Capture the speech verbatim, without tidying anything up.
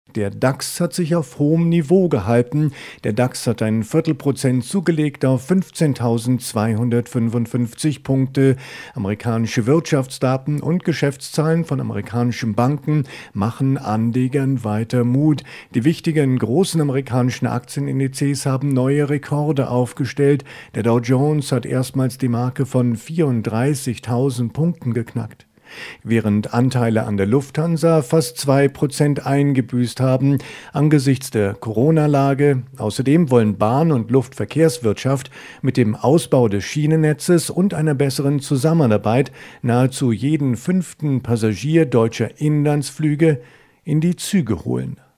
Der DAX hat sich auf hohem Niveau gehalten. Der DAX hat ein Viertelprozent zugelegt auf fünfzehntausendzweihundertfünfundfünfzig Punkte. Amerikanische Wirtschaftsdaten und Geschäftszahlen von amerikanischen Banken machen Anlegern weiter Mut. Die wichtigen großen amerikanischen Aktienindizes haben neue Rekorde aufgestellt. Der Dow Jones hat erstmals die Marke von vierunddreißigtausend Punkten geknackt. Während Anteile an der Lufthansa fast zwei Prozent eingebüßt haben angesichts der Corona-Lage. Außerdem wollen Bahn- und Luftverkehrswirtschaft mit dem Ausbau des Schienennetzes und einer besseren Zusammenarbeit nahezu jeden fünften Passagier deutscher Inlandsflüge in die Züge holen.